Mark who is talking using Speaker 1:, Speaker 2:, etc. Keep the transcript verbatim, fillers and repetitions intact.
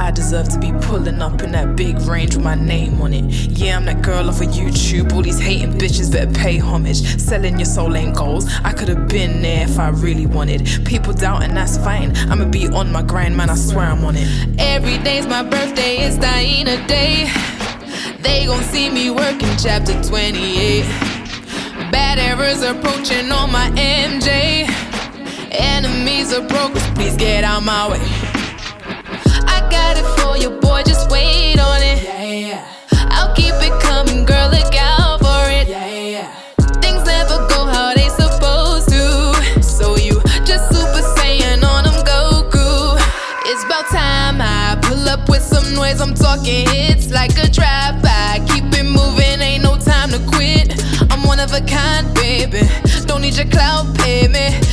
Speaker 1: I deserve to be pulling up in that big range with my name on it. Yeah, I'm that girl off of YouTube. All these hating bitches better pay homage. Selling your soul ain't goals. I could've been there if I really wanted. People doubting, that's fine. I'ma be on my grind, man, I swear I'm on it.
Speaker 2: Every day's my birthday, it's Diana Day. They gon' see me working chapter twenty-eight. Bad errors approaching on my M J. Enemies are brokers, please get out my way. I got it for you, boy, just wait on it.
Speaker 1: Yeah, yeah,
Speaker 2: I'll keep it coming, girl, look out for it.
Speaker 1: yeah, yeah.
Speaker 2: Things never go how they supposed to. So you just Super Saiyan on them Goku. It's about time I pull up with some noise. I'm talking hits like a drive-by. Keep it moving, ain't no time to quit. I'm one of a kind, baby. Don't need your clout, pay me.